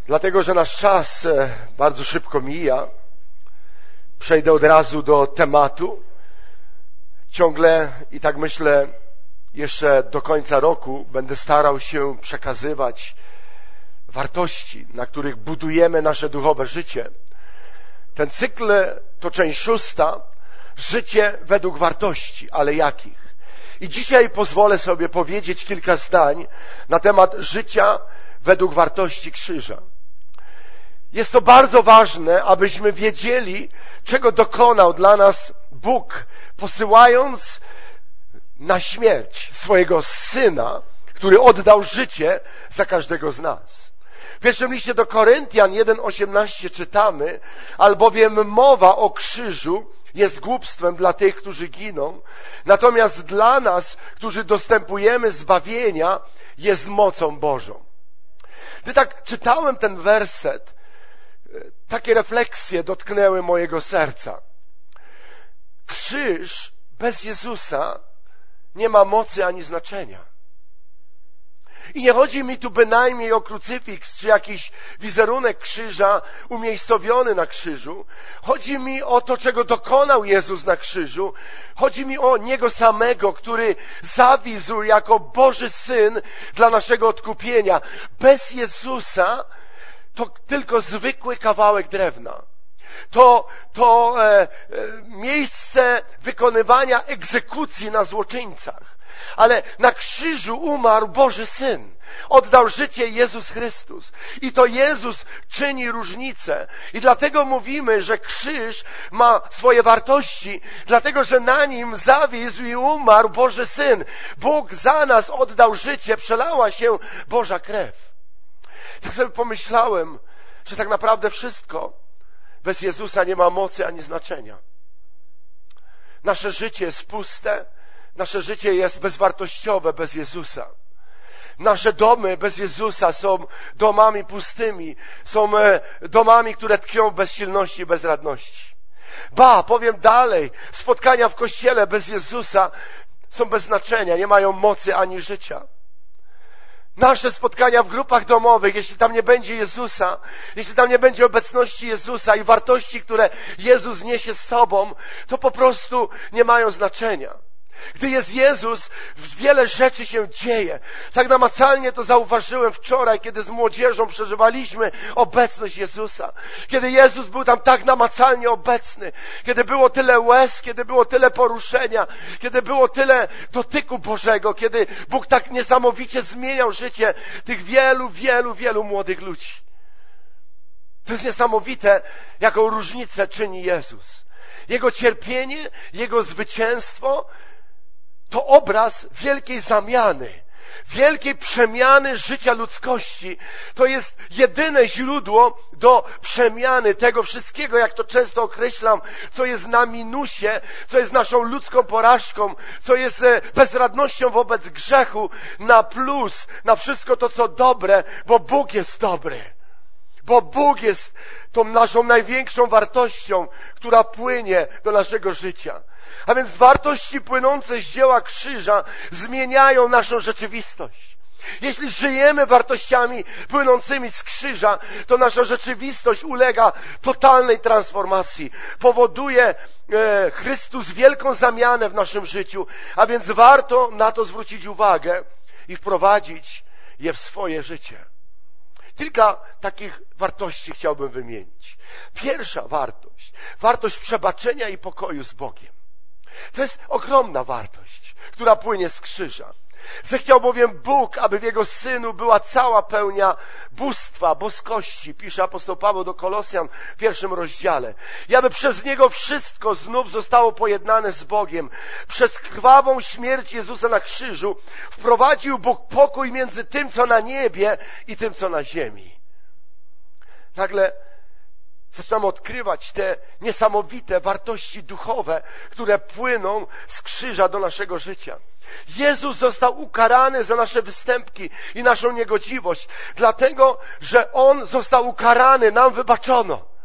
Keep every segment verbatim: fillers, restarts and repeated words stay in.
Dlatego, że nasz czas bardzo szybko mija, przejdę od razu do tematu. Ciągle i tak myślę, jeszcze do końca roku będę starał się przekazywać wartości, na których budujemy nasze duchowe życie. Ten cykl to część szósta, życie według wartości, ale jakich? I dzisiaj pozwolę sobie powiedzieć kilka zdań na temat życia według wartości krzyża. Jest to bardzo ważne, abyśmy wiedzieli, czego dokonał dla nas Bóg, posyłając na śmierć swojego Syna, który oddał życie za każdego z nas. W pierwszym liście do Koryntian jeden osiemnaście czytamy, albowiem mowa o krzyżu jest głupstwem dla tych, którzy giną, natomiast dla nas, którzy dostępujemy zbawienia, jest mocą Bożą. Gdy tak czytałem ten werset, takie refleksje dotknęły mojego serca. Krzyż bez Jezusa nie ma mocy ani znaczenia. I nie chodzi mi tu bynajmniej o krucyfiks, czy jakiś wizerunek krzyża umiejscowiony na krzyżu. Chodzi mi o to, czego dokonał Jezus na krzyżu. Chodzi mi o Niego samego, który zawisł jako Boży Syn dla naszego odkupienia. Bez Jezusa to tylko zwykły kawałek drewna. To, to e, e, miejsce wykonywania egzekucji na złoczyńcach. Ale na krzyżu umarł Boży Syn. Oddał życie Jezus Chrystus. I to Jezus czyni różnicę. I dlatego mówimy, że krzyż ma swoje wartości, dlatego że na nim zawisł i umarł Boży Syn. Bóg za nas oddał życie, przelała się Boża krew. Tak sobie pomyślałem, że tak naprawdę wszystko bez Jezusa nie ma mocy ani znaczenia. Nasze życie jest puste, nasze życie jest bezwartościowe bez Jezusa. Nasze domy bez Jezusa są domami pustymi, są domami, które tkwią w bezsilności i bezradności. Ba, powiem dalej, spotkania w kościele bez Jezusa są bez znaczenia, nie mają mocy ani życia. Nasze spotkania w grupach domowych, jeśli tam nie będzie Jezusa, jeśli tam nie będzie obecności Jezusa i wartości, które Jezus niesie z sobą, to po prostu nie mają znaczenia. Gdy jest Jezus, wiele rzeczy się dzieje. Tak namacalnie to zauważyłem wczoraj, kiedy z młodzieżą przeżywaliśmy obecność Jezusa. Kiedy Jezus był tam tak namacalnie obecny. Kiedy było tyle łez, kiedy było tyle poruszenia. Kiedy było tyle dotyku Bożego. Kiedy Bóg tak niesamowicie zmieniał życie tych wielu, wielu, wielu młodych ludzi. To jest niesamowite, jaką różnicę czyni Jezus. Jego cierpienie, Jego zwycięstwo to obraz wielkiej zamiany, wielkiej przemiany życia ludzkości. To jest jedyne źródło do przemiany tego wszystkiego, jak to często określam, co jest na minusie, co jest naszą ludzką porażką, co jest bezradnością wobec grzechu, na plus, na wszystko to, co dobre, bo Bóg jest dobry. Bo Bóg jest tą naszą największą wartością, która płynie do naszego życia. A więc wartości płynące z dzieła krzyża zmieniają naszą rzeczywistość. Jeśli żyjemy wartościami płynącymi z krzyża, to nasza rzeczywistość ulega totalnej transformacji. Powoduje e, Chrystus wielką zamianę w naszym życiu, a więc warto na to zwrócić uwagę i wprowadzić je w swoje życie. Kilka takich wartości chciałbym wymienić. Pierwsza wartość, wartość przebaczenia i pokoju z Bogiem. To jest ogromna wartość, która płynie z krzyża. Zechciał bowiem Bóg, aby w Jego Synu była cała pełnia bóstwa, boskości, pisze apostoł Paweł do Kolosjan w pierwszym rozdziale. I aby przez Niego wszystko znów zostało pojednane z Bogiem. Przez krwawą śmierć Jezusa na krzyżu wprowadził Bóg pokój między tym, co na niebie i tym, co na ziemi. Nagle zaczynamy odkrywać te niesamowite wartości duchowe, które płyną z krzyża do naszego życia. Jezus został ukarany za nasze występki i naszą niegodziwość, dlatego, że On został ukarany, nam wybaczono.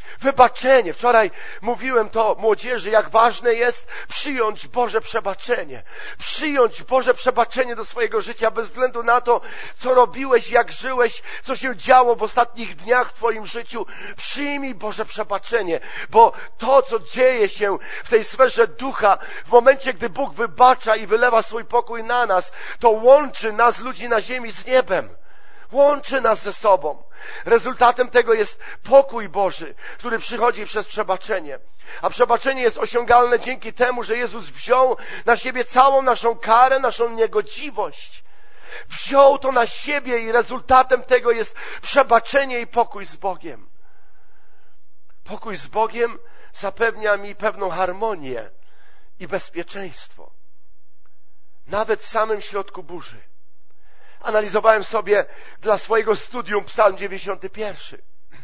Wybaczenie. Wczoraj mówiłem to młodzieży, jak ważne jest przyjąć Boże przebaczenie. Przyjąć Boże przebaczenie do swojego życia bez względu na to, co robiłeś, jak żyłeś, co się działo w ostatnich dniach w twoim życiu. Przyjmij Boże przebaczenie, bo to, co dzieje się w tej sferze ducha, w momencie, gdy Bóg wybacza i wylewa swój pokój na nas, to łączy nas, ludzi na ziemi, z niebem. Łączy nas ze sobą. Rezultatem tego jest pokój Boży, który przychodzi przez przebaczenie. A przebaczenie jest osiągalne dzięki temu, że Jezus wziął na siebie całą naszą karę, naszą niegodziwość. Wziął to na siebie i rezultatem tego jest przebaczenie i pokój z Bogiem. Pokój z Bogiem zapewnia mi pewną harmonię i bezpieczeństwo. Nawet w samym środku burzy. Analizowałem sobie dla swojego studium Psalm dziewięćdziesiąty pierwszy.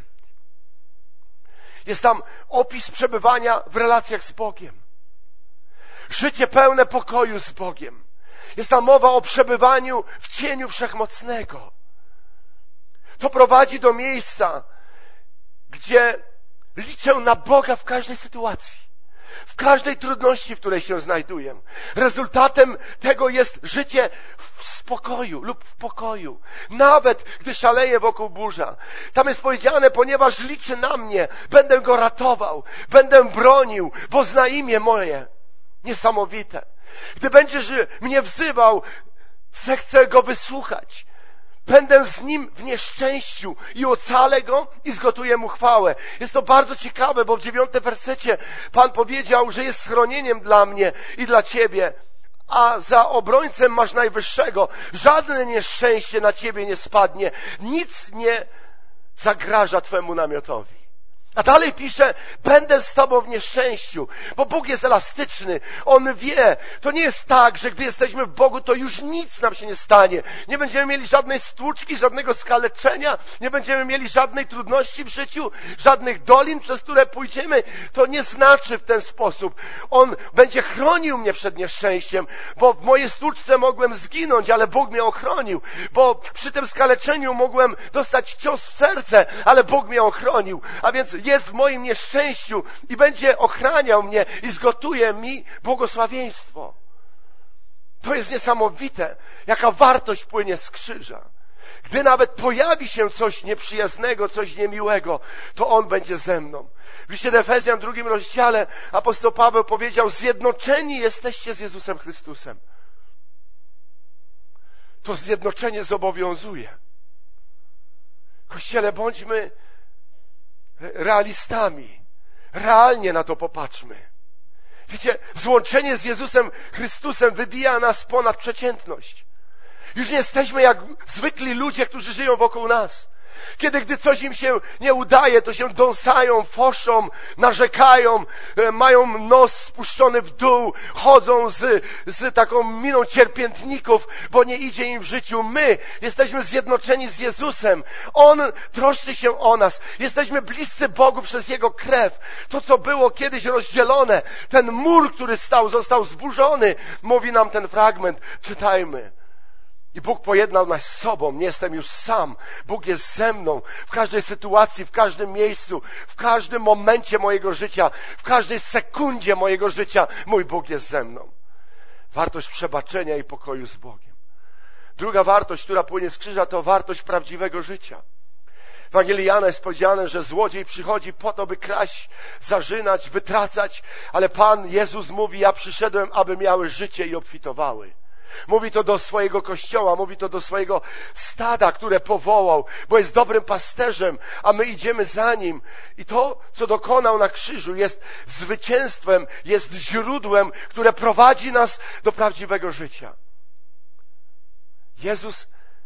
Jest tam opis przebywania w relacjach z Bogiem. Życie pełne pokoju z Bogiem. Jest tam mowa o przebywaniu w cieniu Wszechmocnego. To prowadzi do miejsca, gdzie liczę na Boga w każdej sytuacji. W każdej trudności, w której się znajduję. Rezultatem tego jest życie w spokoju lub w pokoju. Nawet gdy szaleje wokół burza. Tam jest powiedziane, ponieważ liczy na mnie, będę go ratował, będę bronił, bo zna imię moje. Niesamowite. Gdy będziesz mnie wzywał, zechcę go wysłuchać. Będę z nim w nieszczęściu i ocalę go i zgotuję mu chwałę. Jest to bardzo ciekawe, bo w dziewiątym wersecie Pan powiedział, że jest schronieniem dla mnie i dla ciebie, a za obrońcem masz Najwyższego. Żadne nieszczęście na ciebie nie spadnie. Nic nie zagraża twemu namiotowi. A dalej pisze, będę z tobą w nieszczęściu, bo Bóg jest elastyczny. On wie, to nie jest tak, że gdy jesteśmy w Bogu, to już nic nam się nie stanie. Nie będziemy mieli żadnej stłuczki, żadnego skaleczenia, nie będziemy mieli żadnej trudności w życiu, żadnych dolin, przez które pójdziemy. To nie znaczy w ten sposób. On będzie chronił mnie przed nieszczęściem, bo w mojej stłuczce mogłem zginąć, ale Bóg mnie ochronił, bo przy tym skaleczeniu mogłem dostać cios w serce, ale Bóg mnie ochronił. A więc jest w moim nieszczęściu i będzie ochraniał mnie i zgotuje mi błogosławieństwo. To jest niesamowite, jaka wartość płynie z krzyża. Gdy nawet pojawi się coś nieprzyjaznego, coś niemiłego, to On będzie ze mną. W liście do Efezjan, w drugim rozdziale, apostoł Paweł powiedział, zjednoczeni jesteście z Jezusem Chrystusem. To zjednoczenie zobowiązuje. Kościele, bądźmy realistami. Realnie na to popatrzmy. Wiecie, złączenie z Jezusem Chrystusem wybija nas ponad przeciętność. Już nie jesteśmy jak zwykli ludzie, którzy żyją wokół nas. Kiedy gdy coś im się nie udaje, to się dąsają, foszą, narzekają, mają nos spuszczony w dół, chodzą z, z taką miną cierpiętników, bo nie idzie im w życiu. My jesteśmy zjednoczeni z Jezusem. On troszczy się o nas. Jesteśmy bliscy Bogu przez Jego krew. To, co było kiedyś rozdzielone, ten mur, który stał, został zburzony. Mówi nam ten fragment. Czytajmy. I Bóg pojednał nas z sobą. Nie jestem już sam. Bóg jest ze mną w każdej sytuacji, w każdym miejscu, w każdym momencie mojego życia, w każdej sekundzie mojego życia. Mój Bóg jest ze mną. Wartość przebaczenia i pokoju z Bogiem. Druga wartość, która płynie z krzyża, to wartość prawdziwego życia. W Ewangelii Jana jest powiedziane, że złodziej przychodzi po to, by kraść, zarzynać, wytracać, ale Pan Jezus mówi, ja przyszedłem, aby miały życie i obfitowały. Mówi to do swojego kościoła, mówi to do swojego stada, które powołał, bo jest dobrym pasterzem, a my idziemy za Nim. I to, co dokonał na krzyżu, jest zwycięstwem, jest źródłem, które prowadzi nas do prawdziwego życia. Jezus,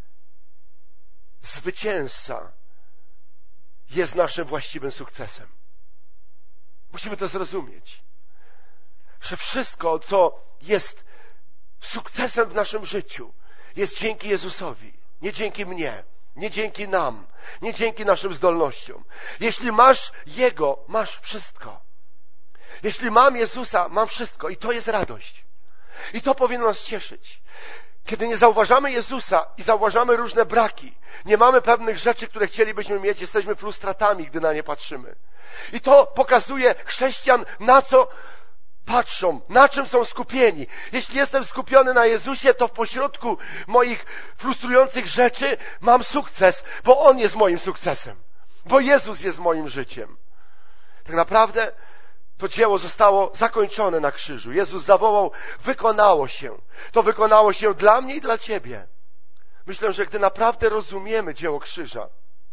zwycięzca, jest naszym właściwym sukcesem. Musimy to zrozumieć, że wszystko, co jest sukcesem w naszym życiu, jest dzięki Jezusowi, nie dzięki mnie, nie dzięki nam, nie dzięki naszym zdolnościom. Jeśli masz Jego, masz wszystko. Jeśli mam Jezusa, mam wszystko i to jest radość. I to powinno nas cieszyć. Kiedy nie zauważamy Jezusa i zauważamy różne braki, nie mamy pewnych rzeczy, które chcielibyśmy mieć, jesteśmy frustratami, gdy na nie patrzymy. I to pokazuje chrześcijan, na co patrzą, na czym są skupieni. Jeśli jestem skupiony na Jezusie, to w pośrodku moich frustrujących rzeczy mam sukces, bo On jest moim sukcesem, bo Jezus jest moim życiem. Tak naprawdę to dzieło zostało zakończone na krzyżu. Jezus zawołał, wykonało się. To wykonało się dla mnie i dla ciebie. Myślę, że gdy naprawdę rozumiemy dzieło krzyża,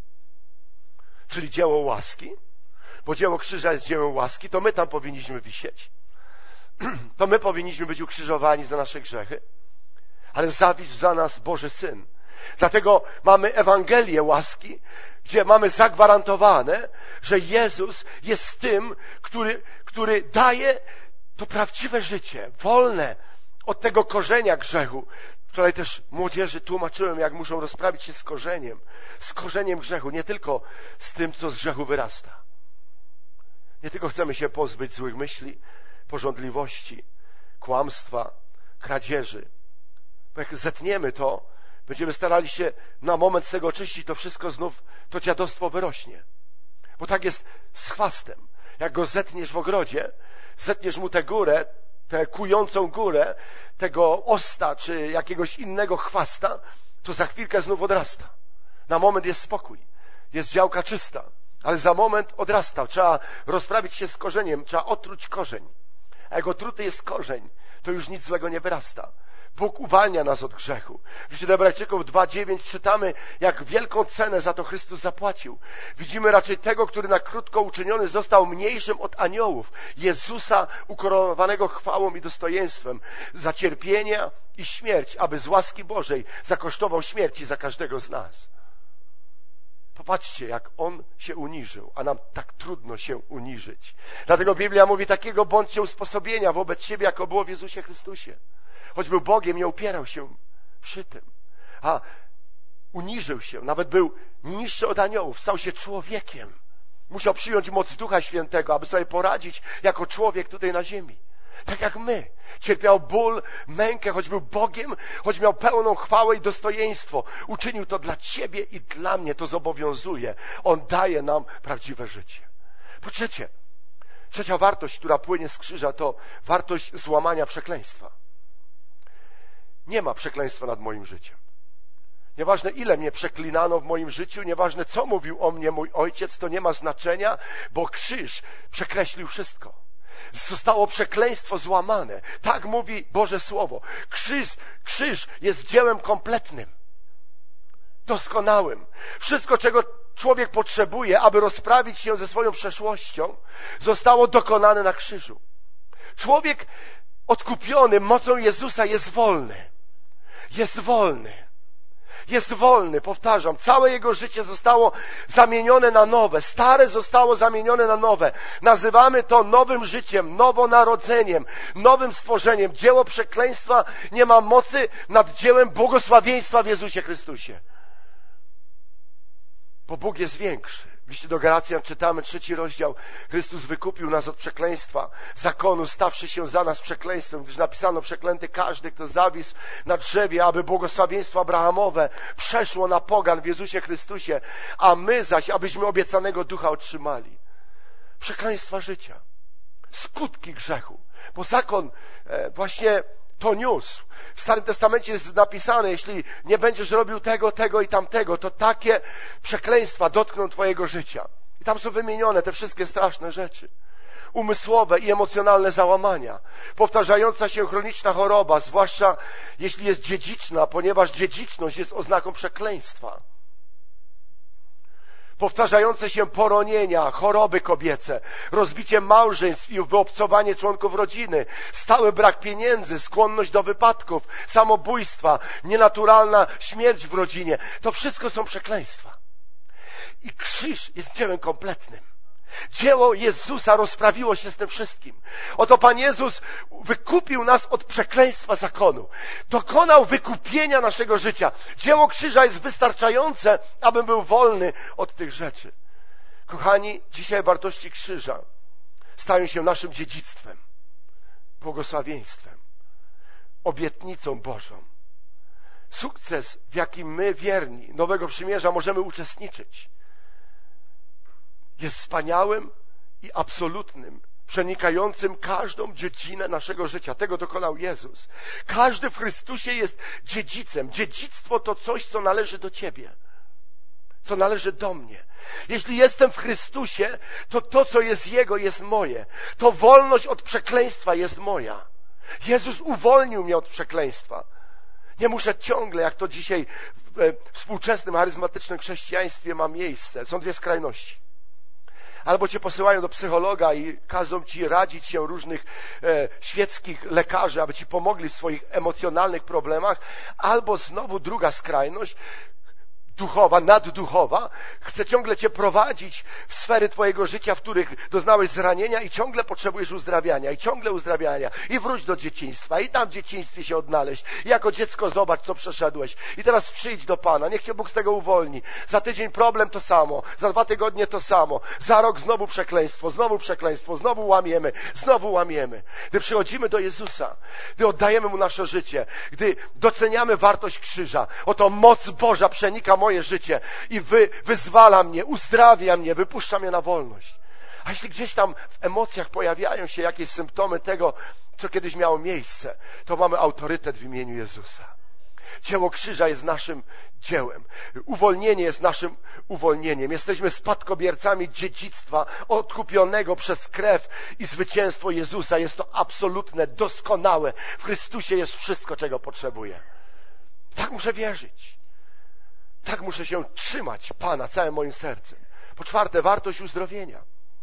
czyli dzieło łaski, bo dzieło krzyża jest dziełem łaski, to my tam powinniśmy wisieć. To my powinniśmy być ukrzyżowani za nasze grzechy, ale zawisł za nas Boży Syn. Dlatego mamy Ewangelię łaski, gdzie mamy zagwarantowane, że Jezus jest tym, który, który daje to prawdziwe życie, wolne od tego korzenia grzechu. Wczoraj też młodzieży tłumaczyłem, jak muszą rozprawić się z korzeniem, z korzeniem grzechu, nie tylko z tym, co z grzechu wyrasta. Nie tylko chcemy się pozbyć złych myśli, pożądliwości, kłamstwa, kradzieży. Bo jak zetniemy to, będziemy starali się na moment z tego oczyścić, to wszystko znów, to dziadostwo wyrośnie. Bo tak jest z chwastem. Jak go zetniesz w ogrodzie, zetniesz mu tę górę, tę kującą górę, tego osta czy jakiegoś innego chwasta, to za chwilkę znów odrasta. Na moment jest spokój, jest działka czysta, ale za moment odrasta. Trzeba rozprawić się z korzeniem, trzeba otruć korzeń. A jak otruty jest korzeń, to już nic złego nie wyrasta. Bóg uwalnia nas od grzechu. W liście do Hebrajczyków dwa dziewięć czytamy, jak wielką cenę za to Chrystus zapłacił. Widzimy raczej tego, który na krótko uczyniony został mniejszym od aniołów. Jezusa ukoronowanego chwałą i dostojeństwem za cierpienia i śmierć, aby z łaski Bożej zakosztował śmierci za każdego z nas. Popatrzcie, jak On się uniżył, a nam tak trudno się uniżyć. Dlatego Biblia mówi, takiego bądźcie usposobienia wobec siebie, jako było w Jezusie Chrystusie. Choć był Bogiem, nie upierał się przy tym, a uniżył się, nawet był niższy od aniołów, stał się człowiekiem. Musiał przyjąć moc Ducha Świętego, aby sobie poradzić jako człowiek tutaj na ziemi. Tak jak my. Cierpiał ból, mękę, choć był Bogiem, choć miał pełną chwałę i dostojeństwo. Uczynił to dla ciebie i dla mnie, to zobowiązuje. On daje nam prawdziwe życie. Po trzecie, trzecia wartość, która płynie z krzyża, to wartość złamania przekleństwa. Nie ma przekleństwa nad moim życiem. Nieważne, ile mnie przeklinano w moim życiu, nieważne, co mówił o mnie mój ojciec, to nie ma znaczenia, bo krzyż przekreślił wszystko. Zostało przekleństwo złamane. Tak mówi Boże Słowo. Krzyż, krzyż jest dziełem kompletnym, doskonałym. Wszystko, czego człowiek potrzebuje, aby rozprawić się ze swoją przeszłością, zostało dokonane na krzyżu. Człowiek odkupiony mocą Jezusa jest wolny. Jest wolny. Jest wolny, powtarzam. Całe jego życie zostało zamienione na nowe. Stare zostało zamienione na nowe. Nazywamy to nowym życiem, nowonarodzeniem, nowym stworzeniem. Dzieło przekleństwa nie ma mocy nad dziełem błogosławieństwa w Jezusie Chrystusie. Bo Bóg jest większy. W liście do Galacjan czytamy trzeci rozdział. Chrystus wykupił nas od przekleństwa zakonu, stawszy się za nas przekleństwem, gdyż napisano, przeklęty każdy, kto zawisł na drzewie, aby błogosławieństwo abrahamowe przeszło na pogan w Jezusie Chrystusie, a my zaś, abyśmy obiecanego ducha otrzymali. Przekleństwa życia. Skutki grzechu. Bo zakon e, właśnie to niósł. W Starym Testamencie jest napisane, jeśli nie będziesz robił tego, tego i tamtego, to takie przekleństwa dotkną twojego życia. I tam są wymienione te wszystkie straszne rzeczy. Umysłowe i emocjonalne załamania. Powtarzająca się chroniczna choroba, zwłaszcza jeśli jest dziedziczna, ponieważ dziedziczność jest oznaką przekleństwa. Powtarzające się poronienia, choroby kobiece, rozbicie małżeństw i wyobcowanie członków rodziny, stały brak pieniędzy, skłonność do wypadków, samobójstwa, nienaturalna śmierć w rodzinie. To wszystko są przekleństwa. I krzyż jest dziełem kompletnym. Dzieło Jezusa rozprawiło się z tym wszystkim. Oto Pan Jezus wykupił nas od przekleństwa zakonu. Dokonał wykupienia naszego życia. Dzieło krzyża jest wystarczające, abym był wolny od tych rzeczy. Kochani, dzisiaj wartości krzyża stają się naszym dziedzictwem, błogosławieństwem, obietnicą Bożą. sukces, w jakim my, wierni Nowego Przymierza, możemy uczestniczyć, jest wspaniałym i absolutnym, przenikającym każdą dziedzinę naszego życia. Tego dokonał Jezus. Każdy w Chrystusie jest dziedzicem. Dziedzictwo to coś, co należy do ciebie, co należy do mnie. Jeśli jestem w Chrystusie, to to, co jest Jego, jest moje. To wolność od przekleństwa jest moja. Jezus uwolnił mnie od przekleństwa. Nie muszę ciągle, jak to dzisiaj w współczesnym, charyzmatycznym chrześcijaństwie ma miejsce. Są dwie skrajności. Albo cię posyłają do psychologa i każą ci radzić się różnych e, świeckich lekarzy, aby ci pomogli w swoich emocjonalnych problemach, albo znowu druga skrajność, duchowa, nadduchowa, chce ciągle cię prowadzić w sfery twojego życia, w których doznałeś zranienia i ciągle potrzebujesz uzdrawiania, i ciągle uzdrawiania, i wróć do dzieciństwa, i tam w dzieciństwie się odnaleźć. I jako dziecko zobacz, co przeszedłeś. I teraz przyjdź do Pana, niech cię Bóg z tego uwolni. Za tydzień problem to samo, za dwa tygodnie to samo, za rok znowu przekleństwo, znowu przekleństwo, znowu łamiemy, znowu łamiemy. Gdy przychodzimy do Jezusa, gdy oddajemy Mu nasze życie, gdy doceniamy wartość krzyża, oto moc Boża przenika moje życie i wy, wyzwala mnie, uzdrawia mnie, wypuszcza mnie na wolność. A jeśli gdzieś tam w emocjach pojawiają się jakieś symptomy tego, co kiedyś miało miejsce, to mamy autorytet w imieniu Jezusa. Dzieło krzyża jest naszym dziełem. Uwolnienie jest naszym uwolnieniem. Jesteśmy spadkobiercami dziedzictwa odkupionego przez krew i zwycięstwo Jezusa. Jest to absolutne, doskonałe. W Chrystusie jest wszystko, czego potrzebuję. Tak muszę wierzyć. Tak muszę się trzymać Pana całym moim sercem. Po czwarte, wartość uzdrowienia.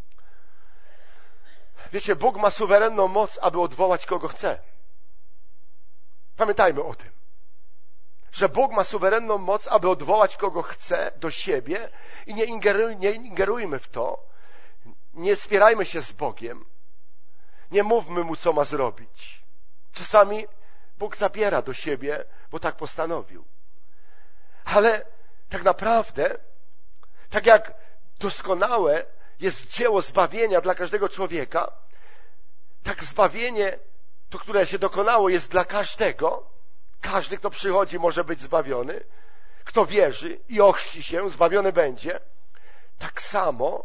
Wiecie, Bóg ma suwerenną moc, aby odwołać kogo chce. Pamiętajmy o tym, że Bóg ma suwerenną moc, aby odwołać kogo chce do siebie i nie, ingeruj, nie ingerujmy w to. Nie spierajmy się z Bogiem. Nie mówmy Mu, co ma zrobić. Czasami Bóg zabiera do siebie, bo tak postanowił. Ale tak naprawdę, tak jak doskonałe jest dzieło zbawienia dla każdego człowieka, tak zbawienie, to które się dokonało, jest dla każdego. Każdy, kto przychodzi, może być zbawiony. Kto wierzy i ochrzci się, zbawiony będzie. Tak samo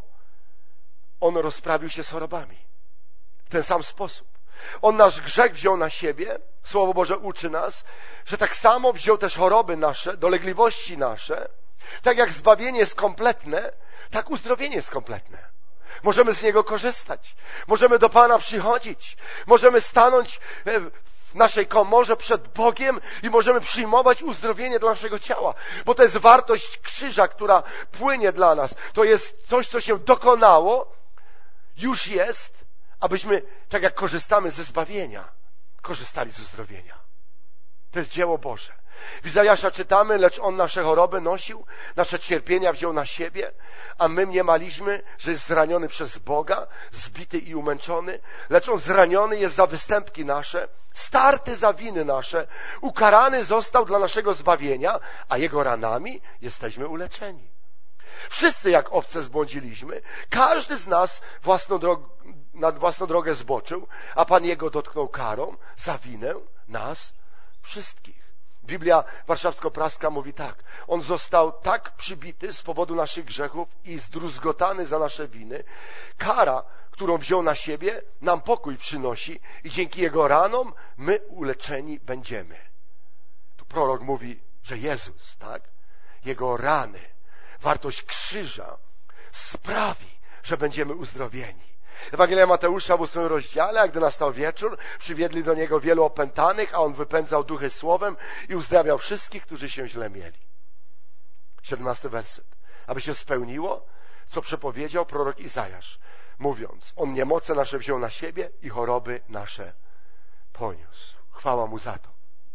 On rozprawił się z chorobami. W ten sam sposób. On nasz grzech wziął na siebie. Słowo Boże uczy nas, że tak samo wziął też choroby nasze, dolegliwości nasze. Tak jak zbawienie jest kompletne, tak uzdrowienie jest kompletne. Możemy z niego korzystać. Możemy do Pana przychodzić. Możemy stanąć w naszej komorze przed Bogiem i możemy przyjmować uzdrowienie dla naszego ciała. Bo to jest wartość krzyża, która płynie dla nas. To jest coś, co się dokonało, już jest, abyśmy, tak jak korzystamy ze zbawienia, korzystali z uzdrowienia. To jest dzieło Boże. W Izajasza czytamy, lecz On nasze choroby nosił, nasze cierpienia wziął na siebie, a my mniemaliśmy, że jest zraniony przez Boga, zbity i umęczony, lecz On zraniony jest za występki nasze, starty za winy nasze, ukarany został dla naszego zbawienia, a Jego ranami jesteśmy uleczeni. Wszyscy jak owce zbłądziliśmy, każdy z nas własną drogą, na własną drogę zboczył, a Pan Jego dotknął karą za winę nas wszystkich. Biblia warszawsko-praska mówi tak. On został tak przybity z powodu naszych grzechów i zdruzgotany za nasze winy. Kara, którą wziął na siebie, nam pokój przynosi i dzięki Jego ranom my uleczeni będziemy. Tu prorok mówi, że Jezus, tak? Jego rany, wartość krzyża sprawi, że będziemy uzdrowieni. Ewangelia Mateusza w ósmym rozdziale, a gdy nastał wieczór, przywiedli do Niego wielu opętanych, a On wypędzał duchy słowem i uzdrawiał wszystkich, którzy się źle mieli. siedemnasty werset. Aby się spełniło, co przepowiedział prorok Izajasz, mówiąc, On niemoce nasze wziął na siebie i choroby nasze poniósł. Chwała Mu za to.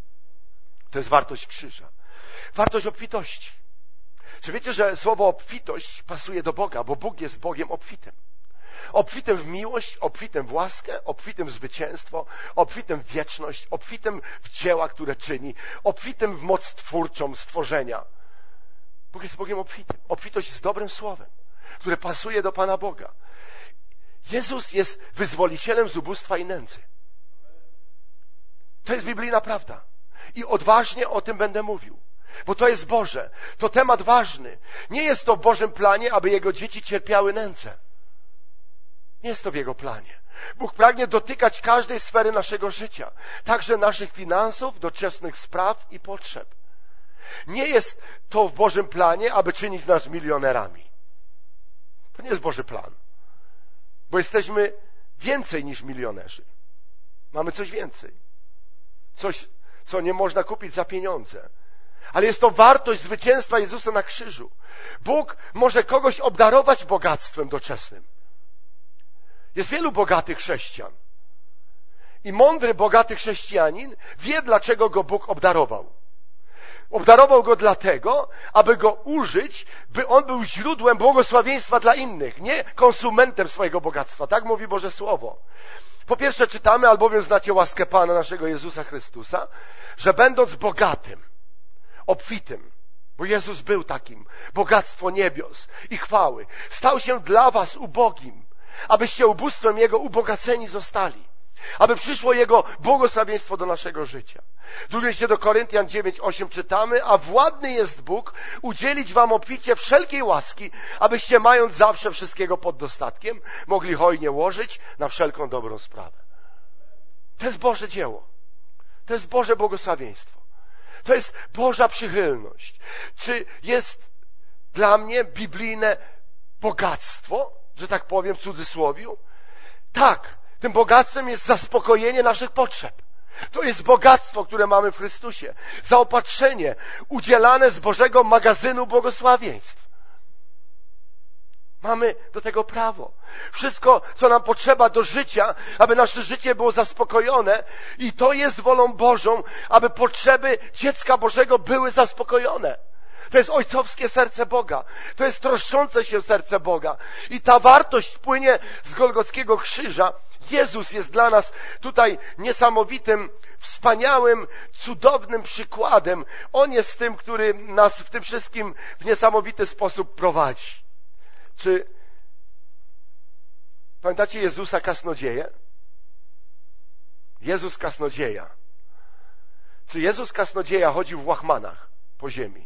To jest wartość krzyża. Wartość obfitości. Czy wiecie, że słowo obfitość pasuje do Boga, bo Bóg jest Bogiem obfitym. Obfitym w miłość, obfitym w łaskę, obfitym w zwycięstwo, obfitym w wieczność, obfitym w dzieła, które czyni, obfitym w moc twórczą stworzenia. Bóg jest Bogiem obfitym. Obfitość jest dobrym słowem, które pasuje do Pana Boga. Jezus jest wyzwolicielem z ubóstwa i nędzy. To jest biblijna prawda. I odważnie o tym będę mówił. Bo to jest Boże. To temat ważny. Nie jest to w Bożym planie, aby Jego dzieci cierpiały nędzę. Nie jest to w Jego planie. Bóg pragnie dotykać każdej sfery naszego życia. Także naszych finansów, doczesnych spraw i potrzeb. Nie jest to w Bożym planie, aby czynić nas milionerami. To nie jest Boży plan. Bo jesteśmy więcej niż milionerzy. Mamy coś więcej. Coś, co nie można kupić za pieniądze. Ale jest to wartość zwycięstwa Jezusa na krzyżu. Bóg może kogoś obdarować bogactwem doczesnym. Jest wielu bogatych chrześcijan. I mądry, bogaty chrześcijanin wie, dlaczego go Bóg obdarował. Obdarował go dlatego, aby go użyć, by on był źródłem błogosławieństwa dla innych, nie konsumentem swojego bogactwa. Tak mówi Boże Słowo. Po pierwsze czytamy, albowiem znacie łaskę Pana naszego Jezusa Chrystusa, że będąc bogatym, obfitym, bo Jezus był takim, bogactwo niebios i chwały, stał się dla was ubogim, abyście ubóstwem Jego ubogaceni zostali, aby przyszło Jego błogosławieństwo do naszego życia. Drugie liście do Koryntian dziewięć, osiem czytamy, a władny jest Bóg udzielić wam obficie wszelkiej łaski, abyście mając zawsze wszystkiego pod dostatkiem, mogli hojnie łożyć na wszelką dobrą sprawę. To jest Boże dzieło. To jest Boże błogosławieństwo. To jest Boża przychylność. Czy jest dla mnie biblijne bogactwo, że tak powiem w cudzysłowiu? Tak, tym bogactwem jest zaspokojenie naszych potrzeb. To jest bogactwo, które mamy w Chrystusie. Zaopatrzenie udzielane z Bożego magazynu błogosławieństw. Mamy do tego prawo. Wszystko, co nam potrzeba do życia, aby nasze życie było zaspokojone, i to jest wolą Bożą, aby potrzeby dziecka Bożego były zaspokojone. To jest ojcowskie serce Boga. To jest troszczące się serce Boga. I ta wartość płynie z Golgockiego krzyża. Jezus jest dla nas tutaj niesamowitym, wspaniałym, cudownym przykładem. On jest tym, który nas w tym wszystkim w niesamowity sposób prowadzi. Czy pamiętacie Jezusa Kasnodzieję? Jezus Kasnodzieja. Czy Jezus Kasnodzieja chodził w łachmanach po ziemi?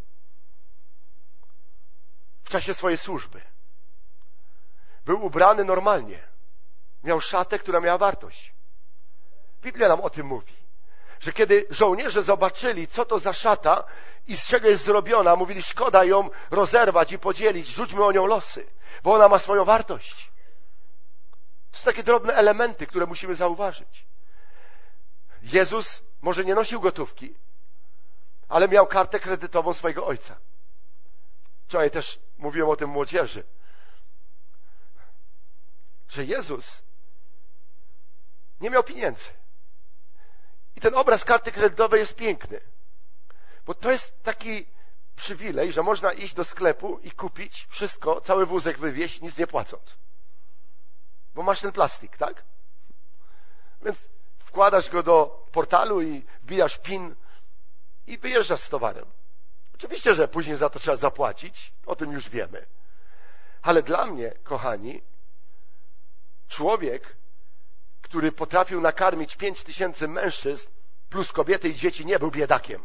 W czasie swojej służby. Był ubrany normalnie. Miał szatę, która miała wartość. Biblia nam o tym mówi. Że kiedy żołnierze zobaczyli, co to za szata i z czego jest zrobiona, mówili, szkoda ją rozerwać i podzielić, rzućmy o nią losy, bo ona ma swoją wartość. To są takie drobne elementy, które musimy zauważyć. Jezus może nie nosił gotówki, ale miał kartę kredytową swojego ojca. Wczoraj też mówiłem o tym młodzieży, że Jezus nie miał pieniędzy. I ten obraz karty kredytowej jest piękny, bo to jest taki przywilej, że można iść do sklepu i kupić wszystko, cały wózek wywieźć, nic nie płacąc. Bo masz ten plastik, tak? Więc wkładasz go do portalu i wbijasz PIN i wyjeżdżasz z towarem. Oczywiście, że później za to trzeba zapłacić, o tym już wiemy. Ale dla mnie, kochani, człowiek, który potrafił nakarmić pięć tysięcy mężczyzn plus kobiety i dzieci, nie był biedakiem.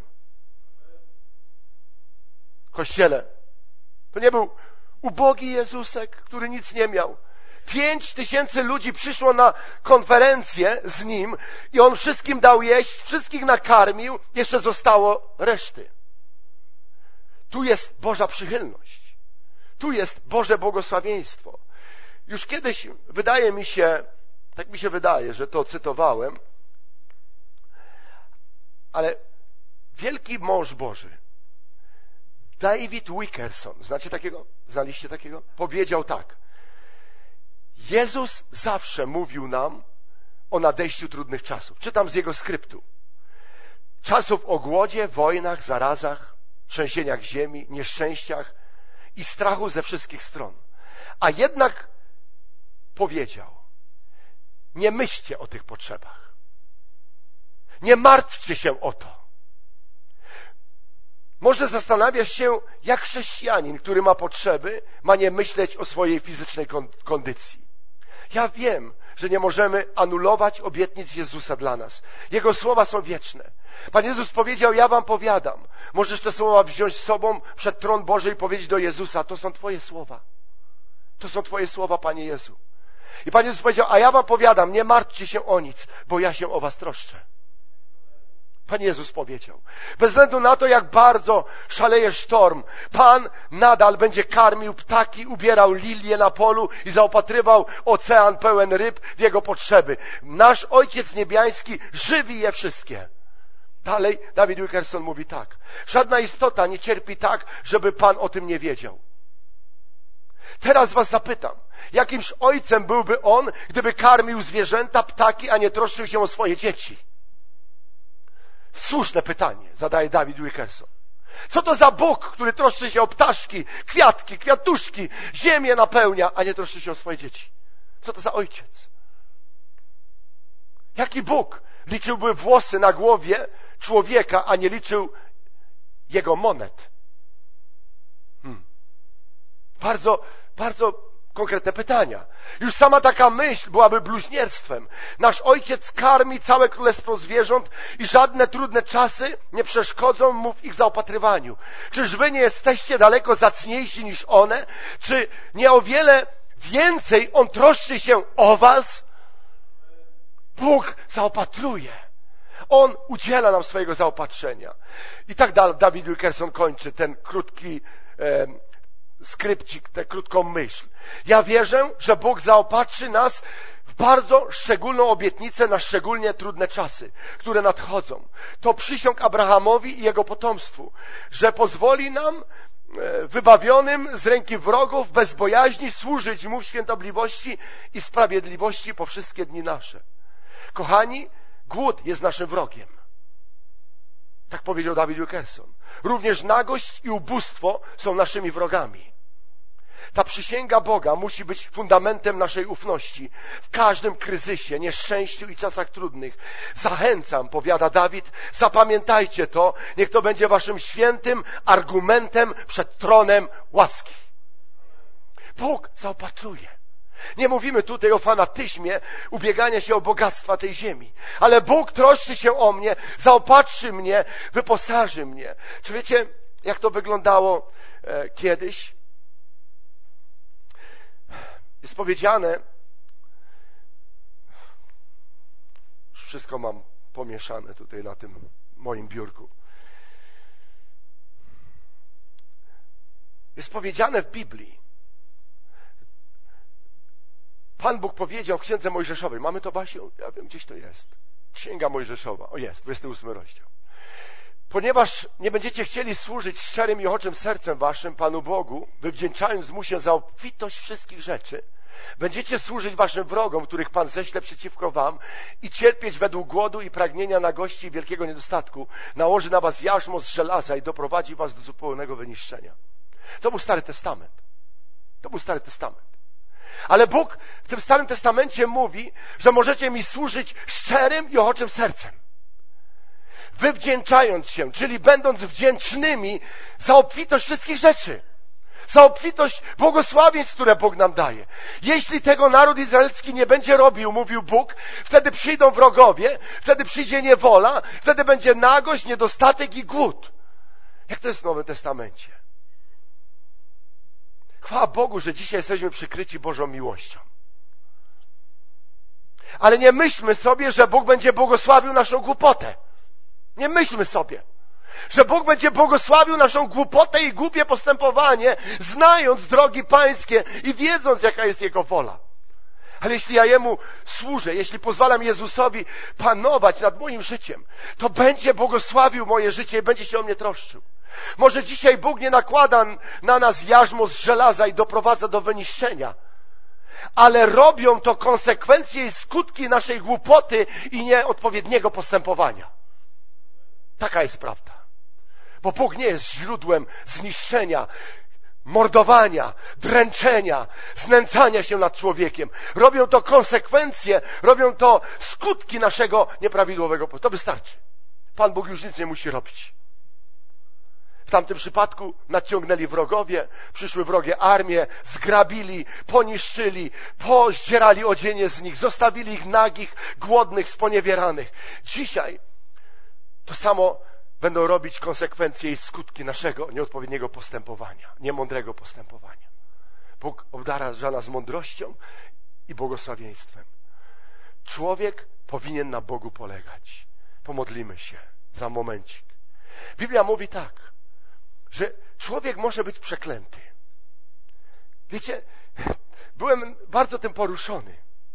Kościele. To nie był ubogi Jezusek, który nic nie miał. Pięć tysięcy ludzi przyszło na konferencję z nim i on wszystkim dał jeść, wszystkich nakarmił, jeszcze zostało reszty. Tu jest Boża przychylność. Tu jest Boże błogosławieństwo. Już kiedyś wydaje mi się, tak mi się wydaje, że to cytowałem, ale wielki mąż Boży, David Wilkerson, znacie takiego? Znaliście takiego? Powiedział tak. Jezus zawsze mówił nam o nadejściu trudnych czasów. Czytam z jego skryptu. Czasów o głodzie, wojnach, zarazach, trzęsieniach ziemi, nieszczęściach i strachu ze wszystkich stron. A jednak powiedział, nie myślcie o tych potrzebach. Nie martwcie się o to. Może zastanawiasz się, jak chrześcijanin, który ma potrzeby, ma nie myśleć o swojej fizycznej kondycji. Ja wiem, że nie możemy anulować obietnic Jezusa dla nas. Jego słowa są wieczne. Pan Jezus powiedział, ja wam powiadam. Możesz te słowa wziąć z sobą przed tron Boży i powiedzieć do Jezusa, to są Twoje słowa. To są Twoje słowa, Panie Jezu. I Pan Jezus powiedział, a ja wam powiadam, nie martwcie się o nic, bo ja się o was troszczę. Pan Jezus powiedział. Bez względu na to, jak bardzo szaleje sztorm, Pan nadal będzie karmił ptaki, ubierał lilie na polu i zaopatrywał ocean pełen ryb w jego potrzeby. Nasz Ojciec Niebiański żywi je wszystkie. Dalej David Wilkerson mówi tak. Żadna istota nie cierpi tak, żeby Pan o tym nie wiedział. Teraz was zapytam, jakimś ojcem byłby on, gdyby karmił zwierzęta, ptaki, a nie troszczył się o swoje dzieci? Słuszne pytanie zadaje David Wilkerson. Co to za Bóg, który troszczy się o ptaszki, kwiatki, kwiatuszki, ziemię napełnia, a nie troszczy się o swoje dzieci? Co to za ojciec? Jaki Bóg liczyłby włosy na głowie człowieka, a nie liczył jego monet? Hmm. Bardzo, bardzo konkretne pytania. Już sama taka myśl byłaby bluźnierstwem. Nasz Ojciec karmi całe królestwo zwierząt i żadne trudne czasy nie przeszkodzą mu w ich zaopatrywaniu. Czyż wy nie jesteście daleko zacniejsi niż one? Czy nie o wiele więcej On troszczy się o was? Bóg zaopatruje. On udziela nam swojego zaopatrzenia. I tak David Wilkerson kończy ten krótki e, skrypcik, tę krótką myśl. Ja wierzę, że Bóg zaopatrzy nas w bardzo szczególną obietnicę na szczególnie trudne czasy, które nadchodzą. To przysiąg Abrahamowi i jego potomstwu, że pozwoli nam wybawionym z ręki wrogów bez bojaźni służyć Mu w świętobliwości i sprawiedliwości po wszystkie dni nasze. Kochani, głód jest naszym wrogiem. Tak powiedział David Wilkerson. Również nagość i ubóstwo są naszymi wrogami. Ta przysięga Boga musi być fundamentem naszej ufności w każdym kryzysie, nieszczęściu i czasach trudnych. Zachęcam, powiada Dawid, zapamiętajcie to, niech to będzie waszym świętym argumentem przed tronem łaski. Bóg zaopatruje. Nie mówimy tutaj o fanatyzmie, ubiegania się o bogactwa tej ziemi, ale Bóg troszczy się o mnie, zaopatrzy mnie, wyposaży mnie. Czy wiecie, jak to wyglądało e, kiedyś? Jest powiedziane, już wszystko mam pomieszane tutaj na tym moim biurku. Jest powiedziane w Biblii, Pan Bóg powiedział w Księdze Mojżeszowej, mamy to, Basiu? Ja wiem, gdzieś to jest. Księga Mojżeszowa, o jest, dwudziesty ósmy rozdział. Ponieważ nie będziecie chcieli służyć szczerym i ochoczym sercem waszym Panu Bogu, wywdzięczając Mu się za obfitość wszystkich rzeczy, będziecie służyć waszym wrogom, których Pan ześle przeciwko wam i cierpieć według głodu i pragnienia nagości i wielkiego niedostatku. Nałoży na was jarzmo z żelaza i doprowadzi was do zupełnego wyniszczenia. To był Stary Testament. To był Stary Testament. Ale Bóg w tym Starym Testamencie mówi, że możecie mi służyć szczerym i ochoczym sercem. Wywdzięczając się, czyli będąc wdzięcznymi za obfitość wszystkich rzeczy. Za obfitość błogosławieństw, które Bóg nam daje. Jeśli tego naród izraelski nie będzie robił, mówił Bóg, wtedy przyjdą wrogowie, wtedy przyjdzie niewola, wtedy będzie nagość, niedostatek i głód. Jak to jest w Nowym Testamencie? Chwała Bogu, że dzisiaj jesteśmy przykryci Bożą miłością. Ale nie myślmy sobie, że Bóg będzie błogosławił naszą głupotę. Nie myślmy sobie, że Bóg będzie błogosławił naszą głupotę i głupie postępowanie, znając drogi Pańskie i wiedząc, jaka jest Jego wola. Ale jeśli ja Jemu służę, jeśli pozwalam Jezusowi panować nad moim życiem, to będzie błogosławił moje życie i będzie się o mnie troszczył. Może dzisiaj Bóg nie nakłada na nas jarzmo z żelaza i doprowadza do wyniszczenia, ale robią to konsekwencje i skutki naszej głupoty i nieodpowiedniego postępowania. Taka jest prawda. Bo Bóg nie jest źródłem zniszczenia, mordowania, dręczenia, znęcania się nad człowiekiem. Robią to konsekwencje, robią to skutki naszego nieprawidłowego postępowania. To wystarczy. Pan Bóg już nic nie musi robić. W tamtym przypadku nadciągnęli wrogowie, przyszły wrogie armie, zgrabili, poniszczyli, pozdzierali odzienie z nich, zostawili ich nagich, głodnych, sponiewieranych. Dzisiaj to samo będą robić konsekwencje i skutki naszego nieodpowiedniego postępowania, niemądrego postępowania. Bóg obdarza nas mądrością i błogosławieństwem. Człowiek powinien na Bogu polegać. Pomodlimy się za momencik. Biblia mówi tak, że człowiek może być przeklęty. Wiecie, byłem bardzo tym poruszony.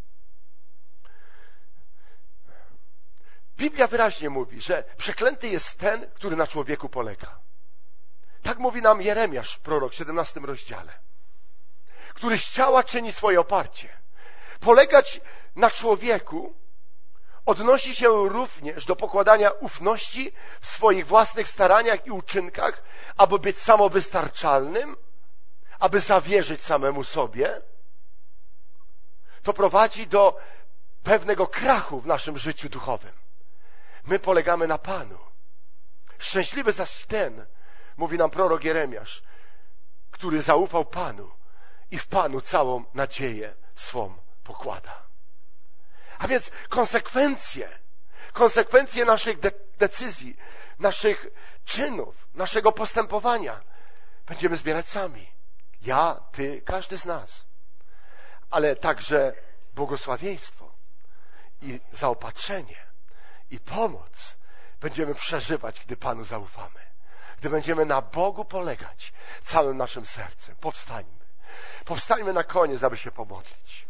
Biblia wyraźnie mówi, że przeklęty jest ten, który na człowieku polega. Tak mówi nam Jeremiasz, prorok w siedemnastym rozdziale. Który z ciała czyni swoje oparcie. Polegać na człowieku odnosi się również do pokładania ufności w swoich własnych staraniach i uczynkach, aby być samowystarczalnym, aby zawierzyć samemu sobie. To prowadzi do pewnego krachu w naszym życiu duchowym. My polegamy na Panu. Szczęśliwy zaś ten, mówi nam prorok Jeremiasz, który zaufał Panu i w Panu całą nadzieję swą pokłada. A więc konsekwencje, konsekwencje naszych de- decyzji, naszych czynów, naszego postępowania będziemy zbierać sami. Ja, ty, każdy z nas. Ale także błogosławieństwo i zaopatrzenie i pomoc będziemy przeżywać, gdy Panu zaufamy. Gdy będziemy na Bogu polegać całym naszym sercem. Powstańmy. Powstańmy na koniec, aby się pomodlić.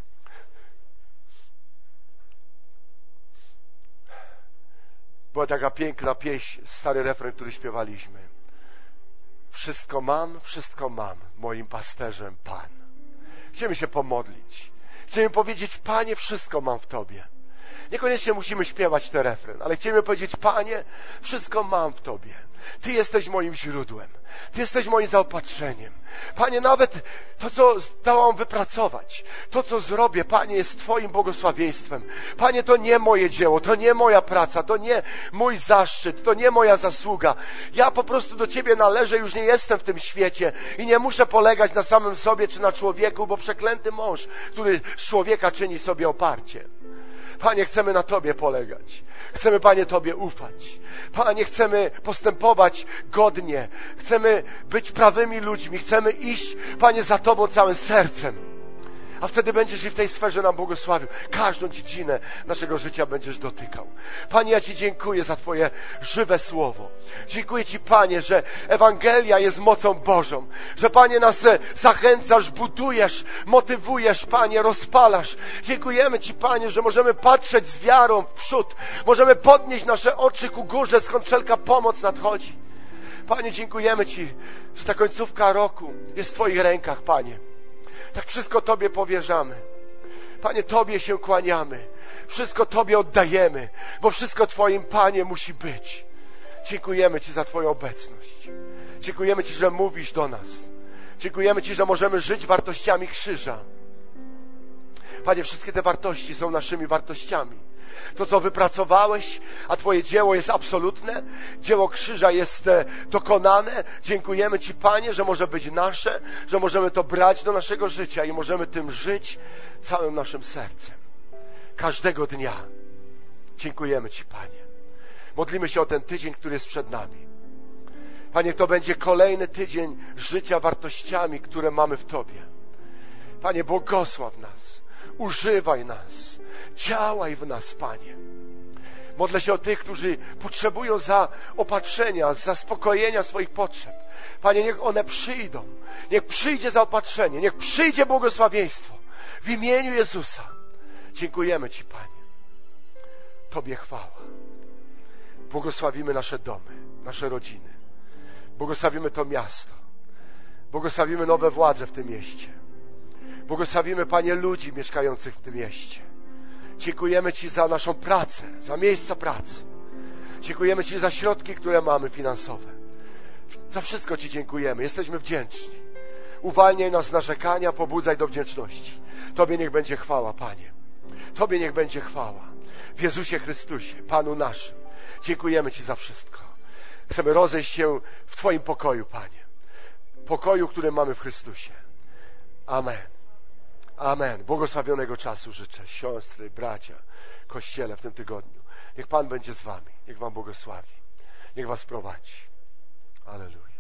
Była taka piękna pieśń, stary refren, który śpiewaliśmy. Wszystko mam, wszystko mam, moim pasterzem Pan. Chcemy się pomodlić. Chcemy powiedzieć, Panie, wszystko mam w Tobie. Niekoniecznie musimy śpiewać ten refren, ale chcemy powiedzieć, Panie, wszystko mam w Tobie. Ty jesteś moim źródłem. Ty jesteś moim zaopatrzeniem. Panie, nawet to, co zdołam wypracować, to, co zrobię, Panie, jest Twoim błogosławieństwem. Panie, to nie moje dzieło, to nie moja praca, to nie mój zaszczyt, to nie moja zasługa. Ja po prostu do Ciebie należę, już nie jestem w tym świecie i nie muszę polegać na samym sobie czy na człowieku, bo przeklęty mąż, który z człowieka czyni sobie oparcie. Panie, chcemy na Tobie polegać. Chcemy, Panie, Tobie ufać. Panie, chcemy postępować godnie. Chcemy być prawymi ludźmi. Chcemy iść, Panie, za Tobą całym sercem. A wtedy będziesz i w tej sferze nam błogosławił. Każdą dziedzinę naszego życia będziesz dotykał. Panie, ja Ci dziękuję za Twoje żywe słowo. Dziękuję Ci, Panie, że Ewangelia jest mocą Bożą. Że, Panie, nas zachęcasz, budujesz, motywujesz, Panie, rozpalasz. Dziękujemy Ci, Panie, że możemy patrzeć z wiarą w przód. Możemy podnieść nasze oczy ku górze, skąd wszelka pomoc nadchodzi. Panie, dziękujemy Ci, że ta końcówka roku jest w Twoich rękach, Panie. Tak wszystko Tobie powierzamy. Panie, Tobie się kłaniamy. Wszystko Tobie oddajemy, bo wszystko Twoim, Panie, musi być. Dziękujemy Ci za Twoją obecność. Dziękujemy Ci, że mówisz do nas. Dziękujemy Ci, że możemy żyć wartościami krzyża. Panie, wszystkie te wartości są naszymi wartościami. To, co wypracowałeś, a Twoje dzieło jest absolutne, dzieło krzyża jest dokonane. Dziękujemy Ci, Panie, że może być nasze, że możemy to brać do naszego życia i możemy tym żyć całym naszym sercem. Każdego dnia. Dziękujemy Ci, Panie. Modlimy się o ten tydzień, który jest przed nami. Panie, to będzie kolejny tydzień życia wartościami, które mamy w Tobie. Panie, błogosław nas. Używaj nas. Działaj w nas, Panie. Modlę się o tych, którzy potrzebują zaopatrzenia, zaspokojenia swoich potrzeb. Panie, niech one przyjdą. Niech przyjdzie zaopatrzenie. Niech przyjdzie błogosławieństwo. W imieniu Jezusa. Dziękujemy Ci, Panie. Tobie chwała. Błogosławimy nasze domy, nasze rodziny. Błogosławimy to miasto. Błogosławimy nowe władze w tym mieście. Błogosławimy, Panie, ludzi mieszkających w tym mieście. Dziękujemy Ci za naszą pracę, za miejsca pracy. Dziękujemy Ci za środki, które mamy finansowe. Za wszystko Ci dziękujemy. Jesteśmy wdzięczni. Uwalniaj nas z narzekania, pobudzaj do wdzięczności. Tobie niech będzie chwała, Panie. Tobie niech będzie chwała. W Jezusie Chrystusie, Panu naszym. Dziękujemy Ci za wszystko. Chcemy rozejść się w Twoim pokoju, Panie. Pokoju, który mamy w Chrystusie. Amen. Amen. Błogosławionego czasu życzę, siostry, bracia, Kościele w tym tygodniu. Niech Pan będzie z wami. Niech wam błogosławi. Niech was prowadzi. Alleluja.